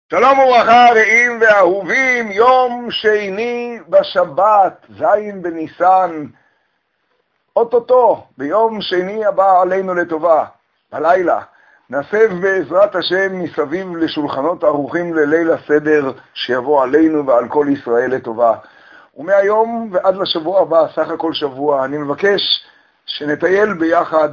שלום וברכה רעים ואהובים, יום שני בשבת, זין בניסן, אוטוטו, ביום שני הבא עלינו לטובה, הלילה, נסב בעזרת השם מסביב לשולחנות ערוכים לליל הסדר שיבוא עלינו ועל כל ישראל לטובה. ומהיום ועד לשבוע הבא, סך הכל שבוע, אני מבקש שנטייל ביחד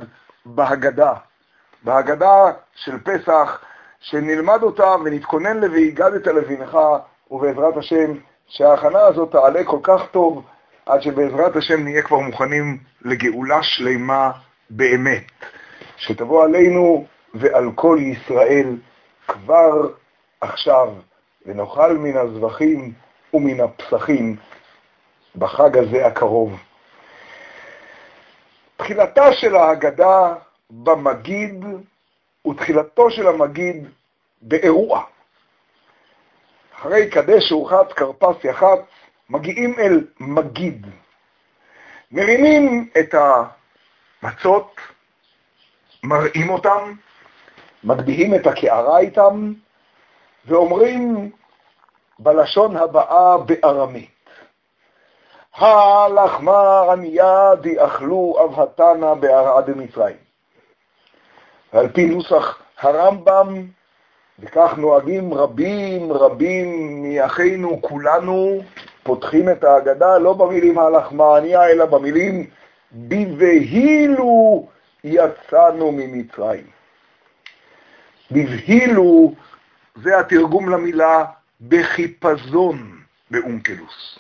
בהגדה של פסח, שנלמד אותה ונתכונן ל"והגדת לבנך", ובעזרת השם שההכנה הזאת תעלה כל כך טוב, עד שבעזרת השם נהיה כבר מוכנים לגאולה שלמה באמת, שתבוא עלינו ועל כל ישראל כבר עכשיו, ונאכל מן הזבחים ומן הפסחים בחג הזה הקרוב. תחילתה של ההגדה במגיד, ותחילתו של המגיד באירוע. אחרי קדש ורחץ כרפס יחץ, מגיעים אל מגיד. מרימים את המצות, מראים אותם, מגביהים את הקערה איתם, ואומרים בלשון הבאה בארמית: הלחמה עניה דיאכלו אבהתנה בהרעה דמצרים. ועל פי נוסח הרמב"ם, וכך נוהגים רבים מאחינו כולנו, פותחים את ההגדה לא במילים הלחמה עניה, אלא במילים בבהילו יצאנו ממצרים. בבהילו זה התרגום למילה בחיפזון באונקלוס.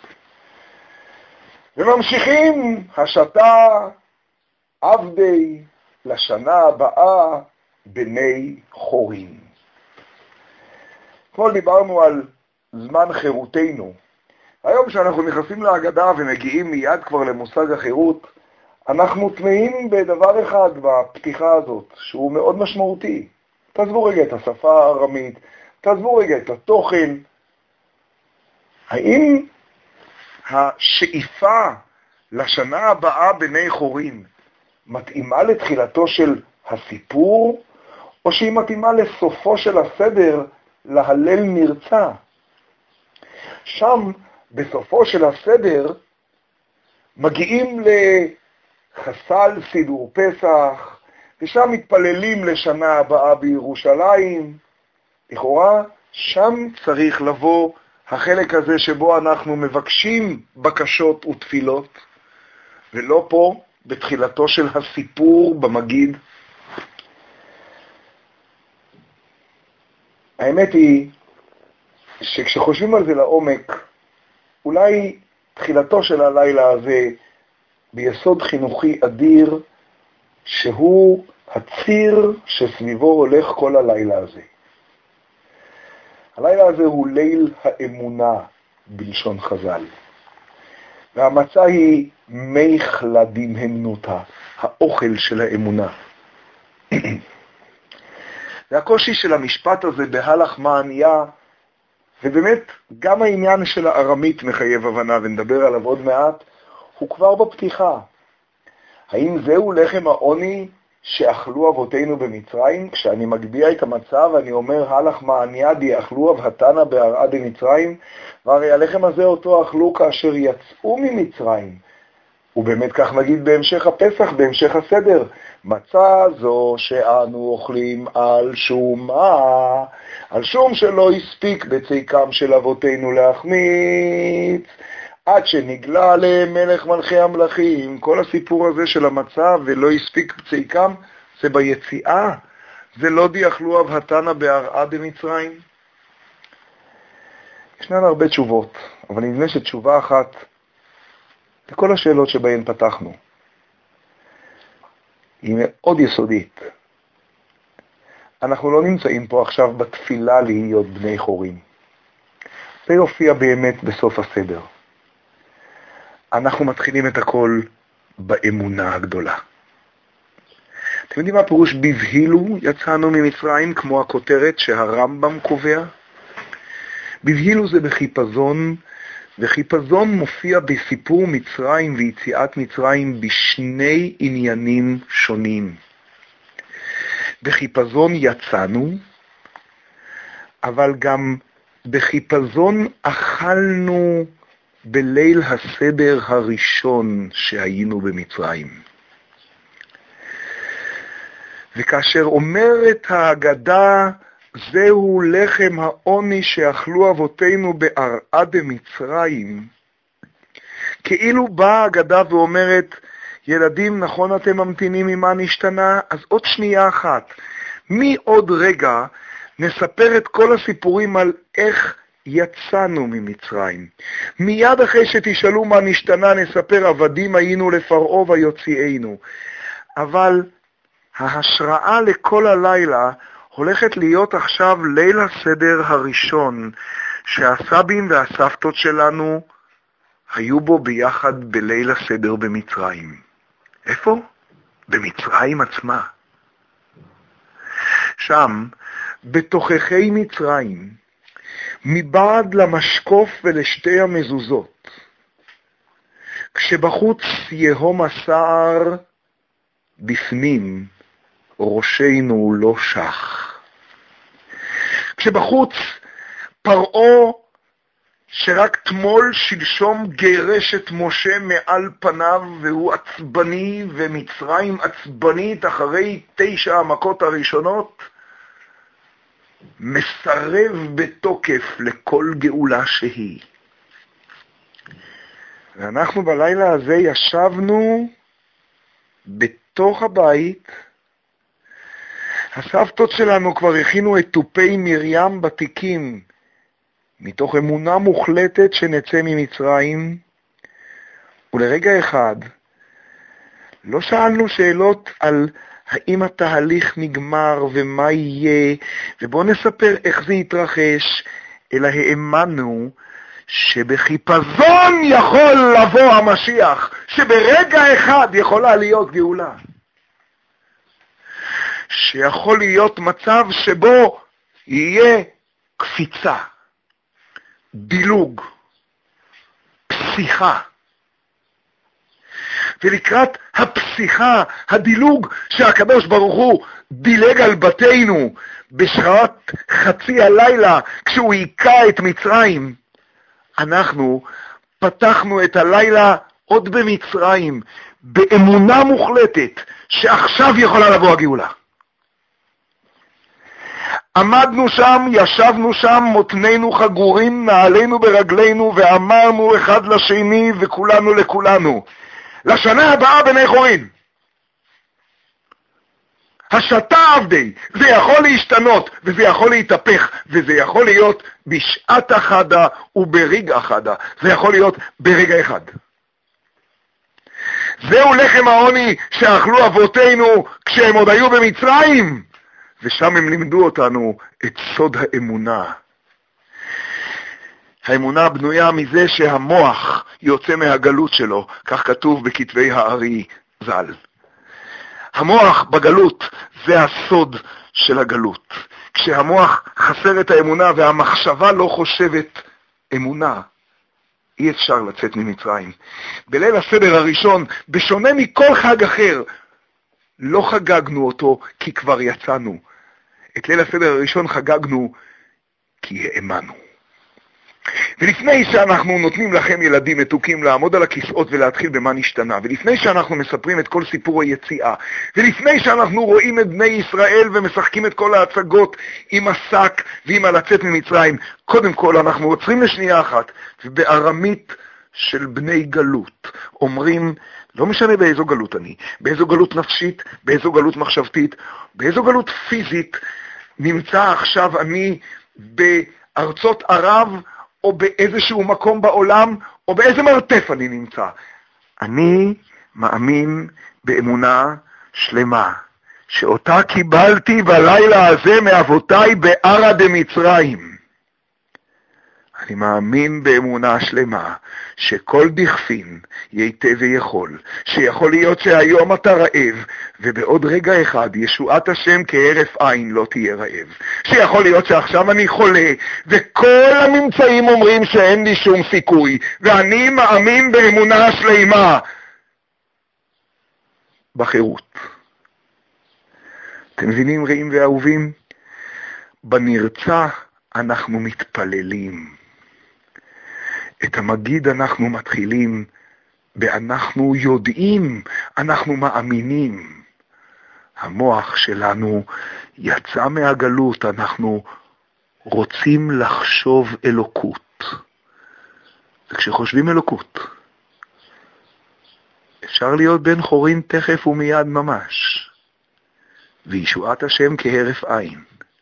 וממשיכים השתה עבדי לשנה הבאה בני חורין. אתמול דיברנו על זמן חירותנו. היום שאנחנו נכנסים להגדה ומגיעים מיד כבר למושג החירות, אנחנו תמהים בדבר אחד בפתיחה הזאת, שהוא מאוד משמעותי. תעזבו רגע את השפה הארמית, תעזבו רגע את התוכן. האם השאיפה לשנה הבאה בני חורין מתאימה לתחילתו של הסיפור, או שהיא מתאימה לסופו של הסדר, להלל נרצה? שם, בסופו של הסדר, מגיעים לחסל סידור פסח, ושם מתפללים לשנה הבאה בירושלים. לכאורה, שם צריך לבוא החלק הזה שבו אנחנו מבקשים בקשות ותפילות, ולא פה בתחילתו של הסיפור במגיד. האמת היא שכשחושבים על זה לעומק, אולי תחילתו של הלילה הזה ביסוד חינוכי אדיר, שהוא הציר שסביבו הולך כל הלילה הזה. הלילה הזה הוא ליל האמונה בלשון חז"ל. והמצה היא מי חלדים המנותה, האוכל של האמונה. והקושי של המשפט הזה בהלחמה עניה, ובאמת גם העניין של הארמית מחייב הבנה, ונדבר עליו עוד מעט, הוא כבר בפתיחה. האם זהו לחם העוני שאכלו אבותינו במצרים? כשאני מגביע את המצב ואני אומר הלחמה עניה דיאכלו אבהתנה בהרעה דמצרים, והרי הלחם הזה אותו אכלו כאשר יצאו ממצרים. ובאמת כך נגיד בהמשך הפסח, בהמשך הסדר: מצה זו שאנו אוכלים על שום על שום שלא הספיק בציקם של אבותינו להחמיץ, עד שנגלה עליהם מלך מלכי המלכים. כל הסיפור הזה של המצה ולא הספיק בציקם, זה ביציאה, זה לא דיאכלו אבהתנה בהרעה דמצרים. ישנן הרבה תשובות, אבל נדמה שתשובה אחת לכל השאלות שבהן פתחנו היא מאוד יסודית. אנחנו לא נמצאים פה עכשיו בתפילה להיות בני חורין. זה יופיע באמת בסוף הסדר. אנחנו מתחילים את הכל באמונה הגדולה. אתם יודעים מה פירוש בבהילו יצאנו ממצרים, כמו הכותרת שהרמב"ם קובע? בבהילו זה בחיפזון, וחיפזון מופיע בסיפור מצרים ויציאת מצרים בשני עניינים שונים. בחיפזון יצאנו, אבל גם בחיפזון אכלנו בליל הסדר הראשון שהיינו במצרים. וכאשר אומרת ההגדה, זהו לחם העוני שאכלו אבותינו בארעה במצרים, כאילו באה ההגדה ואומרת, ילדים, נכון אתם ממתינים ממה נשתנה? אז עוד שנייה אחת. מעוד רגע נספר את כל הסיפורים על איך יצאנו ממצרים. מיד אחרי שתשאלו מה נשתנה, נספר עבדים היינו לפרעה ויוציאנו. אבל ההשראה לכל הלילה הולכת להיות עכשיו ליל הסדר הראשון, שהסבים והסבתות שלנו היו בו ביחד בליל הסדר במצרים. איפה? במצרים עצמה. שם, בתוככי מצרים, מבעד למשקוף ולשתי המזוזות, כשבחוץ יהום הסער, בפנים ראשנו לא שח. כשבחוץ פרעה שרק תמול שלשום גרש את משה מעל פניו והוא עצבני, ומצרים עצבנית אחרי 9 המכות הראשונות, מסרב בתוקף לכל גאולה שהיא. ואנחנו בלילה הזה ישבנו בתוך הבית. הסבתות שלנו כבר הכינו את טופי מרים בתיקים, מתוך אמונה מוחלטת שנצא ממצרים, ולרגע אחד לא שאלנו שאלות על האם התהליך נגמר ומה יהיה, ובוא נספר איך זה יתרחש, אלא האמנו שבחיפזון יכול לבוא המשיח, שברגע אחד יכולה להיות גאולה. שיכול להיות מצב שבו יהיה קפיצה, דילוג, פסיכה. ולקראת הפסיכה, הדילוג שהקדוש ברוך הוא דילג על בתינו בשעת חצי הלילה כשהוא היכה את מצרים, אנחנו פתחנו את הלילה עוד במצרים באמונה מוחלטת שעכשיו יכולה לבוא הגאולה. עמדנו שם, ישבנו שם, מותנינו חגורים, נעלינו ברגלינו, ואמרנו אחד לשני וכולנו לכולנו, לשנה הבאה בני חורין. השתה עבדי, זה יכול להשתנות, וזה יכול להתהפך, וזה יכול להיות בשעת אחדה וברגע אחדה. זה יכול להיות ברגע אחד. זהו לחם העוני שאכלו אבותינו כשהם עוד היו במצרים, ושם הם לימדו אותנו את סוד האמונה. האמונה בנויה מזה שהמוח יוצא מהגלות שלו, כך כתוב בכתבי הארי ז"ל. המוח בגלות זה הסוד של הגלות. כשהמוח חסר את האמונה והמחשבה לא חושבת אמונה, אי אפשר לצאת ממצרים. בליל הסדר הראשון, בשונה מכל חג אחר, לא חגגנו אותו כי כבר יצאנו. את ליל הסדר הראשון חגגנו כי האמנו. ולפני שאנחנו נותנים לכם ילדים מתוקים לעמוד על הכיסאות ולהתחיל במה נשתנה, ולפני שאנחנו מספרים את כל סיפור היציאה, ולפני שאנחנו רואים את בני ישראל ומשחקים את כל ההצגות עם השק ועם הלצאת ממצרים, קודם כל אנחנו עוצרים לשנייה אחת, ובארמית של בני גלות אומרים, לא משנה באיזו גלות אני, באיזו גלות נפשית, באיזו גלות מחשבתית, באיזו גלות פיזית נמצא עכשיו אני בארצות ערב, או באיזשהו מקום בעולם, או באיזה מרתף אני נמצא. אני מאמין באמונה שלמה, שאותה קיבלתי בלילה הזה מאבותיי בערה דמצרים. אני מאמין באמונה שלמה, שכל דכפין ייתה ויכול, שיכול להיות שהיום אתה רעב, ובעוד רגע אחד ישועת השם כהרף עין לא תהיה רעב. שיכול להיות שעכשיו אני חולה, וכל הממצאים אומרים שאין לי שום סיכוי, ואני מאמין באמונה שלמה בחירות. אתם מבינים רעים ואהובים? בנרצה אנחנו מתפללים. את המגיד אנחנו מתחילים באנחנו יודעים, אנחנו מאמינים. המוח שלנו יצא מהגלות, אנחנו רוצים לחשוב אלוקות. וכשחושבים אלוקות, אפשר להיות בן חורין תכף ומיד ממש. וישועת השם כהרף עין.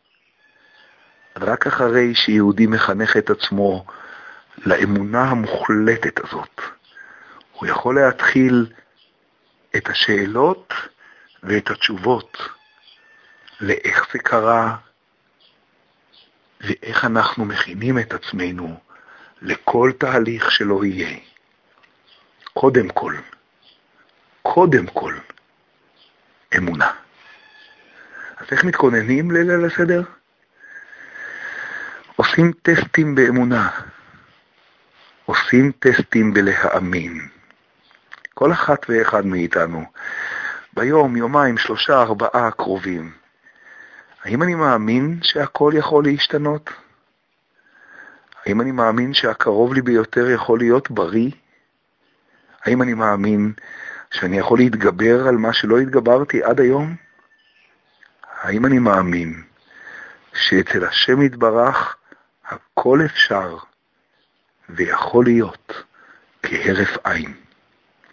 רק אחרי שיהודי מחנך את עצמו לאמונה המוחלטת הזאת, הוא יכול להתחיל את השאלות ואת התשובות לאיך זה קרה ואיך אנחנו מכינים את עצמנו לכל תהליך שלא יהיה. קודם כל, אמונה. אז איך מתכוננים ליל הסדר? עושים טסטים באמונה. עושים טסטים בלהאמין. כל אחת ואחד מאיתנו, ביום, יומיים, 3, 4 הקרובים, האם אני מאמין שהכל יכול להשתנות? האם אני מאמין שהקרוב לי ביותר יכול להיות בריא? האם אני מאמין שאני יכול להתגבר על מה שלא התגברתי עד היום? האם אני מאמין שאצל השם יתברך הכל אפשר ויכול להיות כהרף עין?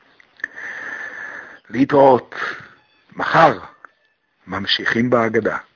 להתראות. מחר ממשיכים בהגדה.